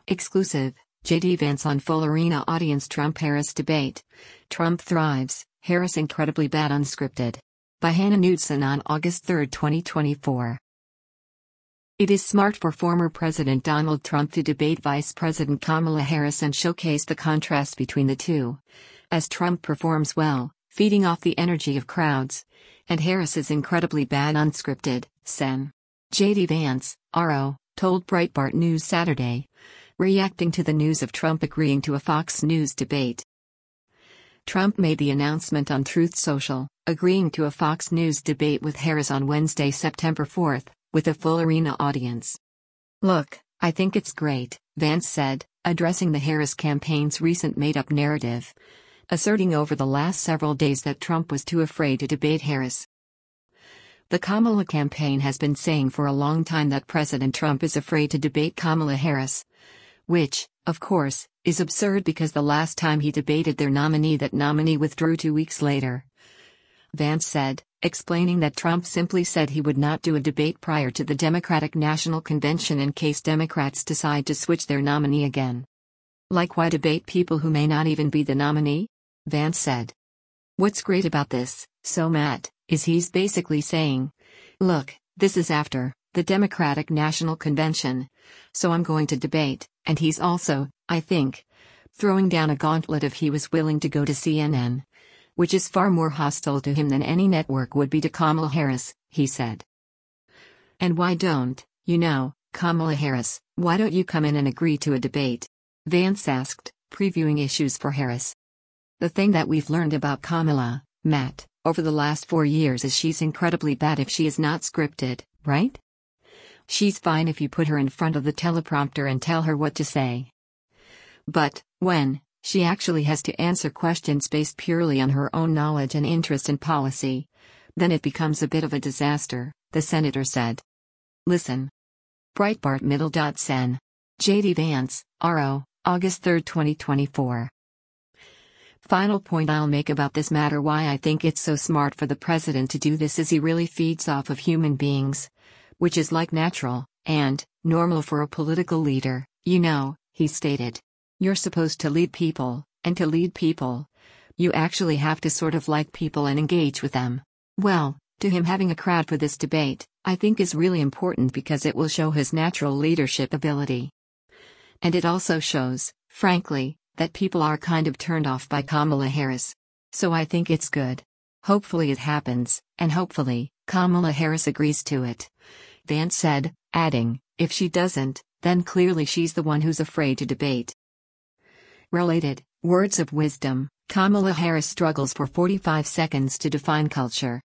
Exclusive, JD Vance on full arena audience Trump-Harris debate. Trump thrives, Harris incredibly bad unscripted. By Hannah Knudsen on August 3, 2024. It is smart for former President Donald Trump to debate Vice President Kamala Harris and showcase the contrast between the two. As Trump performs well, feeding off the energy of crowds, and Harris is incredibly bad unscripted, Sen. JD Vance, RO, told Breitbart News Saturday, reacting to the news of Trump agreeing to a Fox News debate. Trump made the announcement on Truth Social, agreeing to a Fox News debate with Harris on Wednesday, September 4, with a full arena audience. "Look, I think it's great," Vance said, addressing the Harris campaign's recent made-up narrative, asserting over the last several days that Trump was too afraid to debate Harris. The Kamala campaign has been saying for a long time that President Trump is afraid to debate Kamala Harris, which, of course, is absurd because the last time he debated their nominee, that nominee withdrew 2 weeks later. Vance said, explaining that Trump simply said he would not do a debate prior to the Democratic National Convention in case Democrats decide to switch their nominee again. "Like, why debate people who may not even be the nominee?" Vance said. "What's great about this, so Matt, is he's basically saying, look, this is after the Democratic National Convention, so I'm going to debate," and he's also, I think, throwing down a gauntlet if he was willing to go to CNN, which is far more hostile to him than any network would be to Kamala Harris, he said. "And why don't, Kamala Harris, why don't you come in and agree to a debate?" Vance asked, previewing issues for Harris. "The thing that we've learned about Kamala, Matt, over the last 4 years is she's incredibly bad if she is not scripted, right? She's fine if you put her in front of the teleprompter and tell her what to say. But, when she actually has to answer questions based purely on her own knowledge and interest in policy, then it becomes a bit of a disaster," the senator said. Listen. Breitbart Middle.Sen. JD Vance, RO, August 3, 2024. Final point I'll make about this matter: why I think it's so smart for the president to do this is he really feeds off of human beings, which is like natural and normal for a political leader, he stated. "You're supposed to lead people, and to lead people, you actually have to sort of like people and engage with them." Well, to him having a crowd for this debate, I think is really important because it will show his natural leadership ability. And it also shows, frankly, that people are kind of turned off by Kamala Harris. So I think it's good. Hopefully it happens, and hopefully, Kamala Harris agrees to it, Vance said, adding, "If she doesn't, then clearly she's the one who's afraid to debate." Related, words of wisdom: Kamala Harris struggles for 45 seconds to define culture.